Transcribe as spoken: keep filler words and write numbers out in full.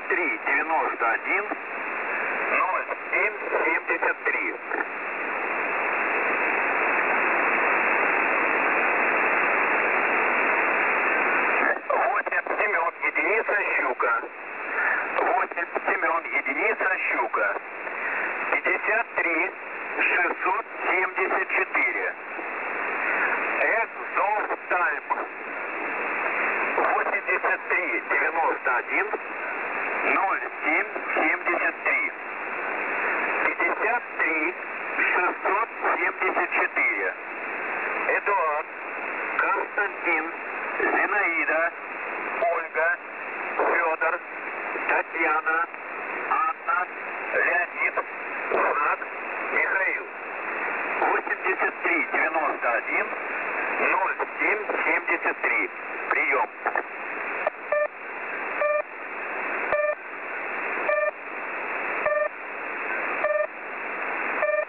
три девяносто один ноль семь семьдесят три. восемь Семен единица щука. восемь Семен единица щука. пятьдесят три шестьсот семьдесят четыре. Экзофтальм. восемьдесят три девяносто один ноль семь семьдесят три. пятьдесят три шестьсот семьдесят четыре. Эдуард, Константин, Зинаида, Ольга, Федор, Татьяна, Анна, Леонид, Мурат, Михаил. восемьдесят три девяносто один ноль семь семьдесят три.